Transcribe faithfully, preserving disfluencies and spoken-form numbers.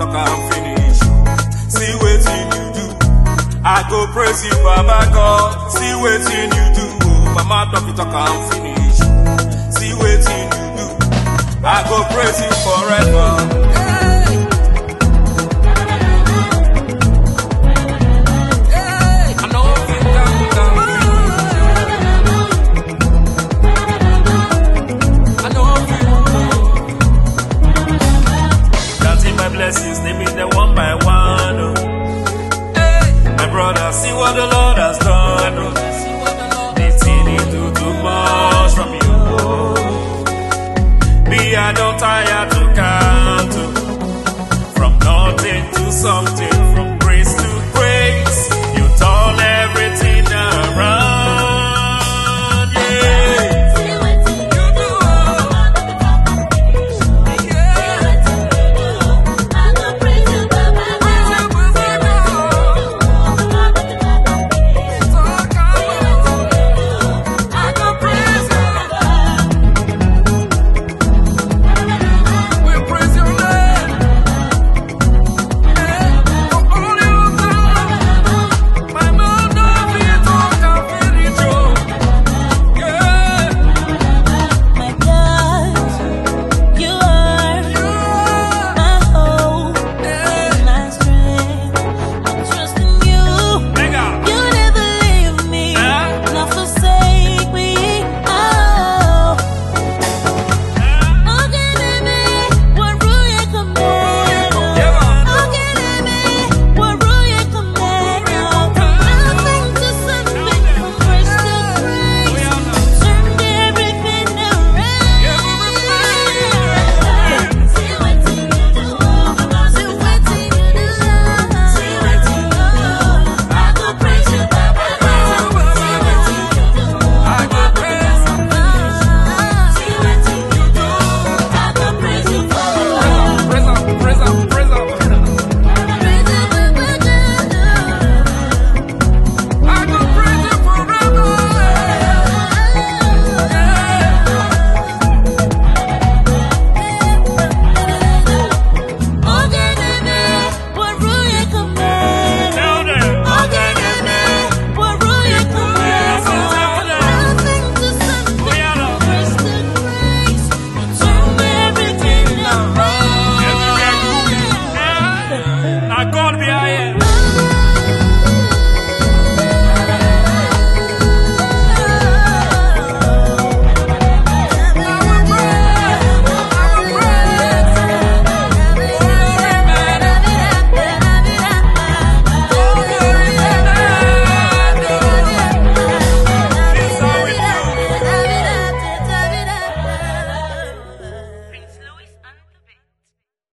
talk and finish. See wetin you do. I go praise you, Baba God. See wetin you do. Mama talk talk and finish. See wetin you do. I go praise you forever. I know you can finish. I know you. Counting my blessings, name it them one by one. Oh. My brother, see what the Lord has done. Oh. They didn't do too much from you. Oh. Me, I don't tire to count. Oh. From nothing to something. From